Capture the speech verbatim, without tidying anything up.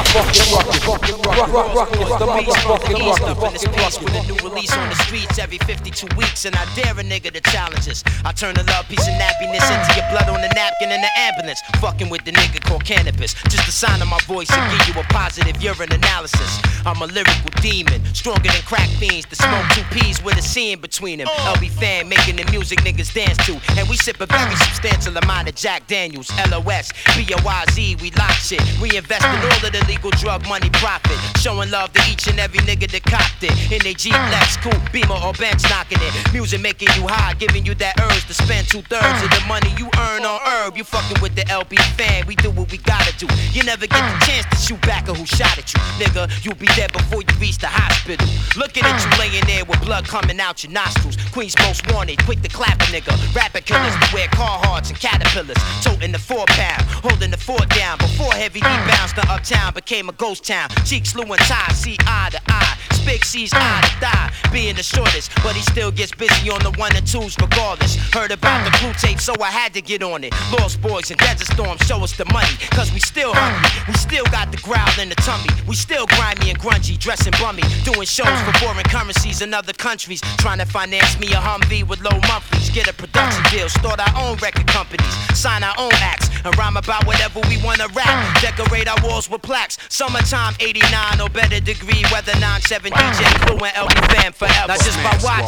motherfucking rockin', fucking rockin', rockin', the motherfucking rockin', up in this piece with a new release on the streets every fifty-two weeks, and I dare a nigga to challenge us. I turn the love, peace, and happiness into your blood on the napkin in the ambulance. Fucking with the nigga called cannabis, just the sign of my voice and give you a positive urine analysis. I'm a lyrical demon, stronger than crack fiends. To smoke two peas with a C in between them. L B fan making the music niggas dance to, and we sip a very substantial amount of Jack Daniels. L O S, B O Y Z, we lock shit. We invest in all of the legal drug money profit, showing love to each and every nigga that copped it. In they Jeep, Lex, Coupe, Beamer, or bench knocking it. Music making you high, giving you that urge to spend two thirds of the money you earn on herb. You fucking with the L B fan, we do what we gotta do. You never get the chance to shoot back at who shot at you, nigga. You'll be dead before you reach the hospital. Looking at you laying there with blood coming out your nostrils. Queens most wanted, quick to clap a nigga. Rapper killers to wear Carhartts and caterpillars, toting the four pound, holding the fort down. Before heavy rebounds, the uptown became a ghost town. Cheeks slew and tie, see eye to eye. Spig sees eye to thigh, being the shortest, but he still gets busy on the one and twos regardless. Heard about the blue tape, so I had to get on it. Lost Boys and Desert Storm show us the money, cause we still hungry. We still got the growl in the tummy. We still grimy and grungy, dressing bummy, doing shows for foreign currencies in other countries. Trying to finance me a Humvee with low monthlies. Get a production deal, start our own record companies, sign our own acts, and rhyme about whatever we wanna rap. Decorate our walls with plaques. Summertime eighty-nine or better degree weather. Nine seven D J Clue and L B fam forever. Not just by watching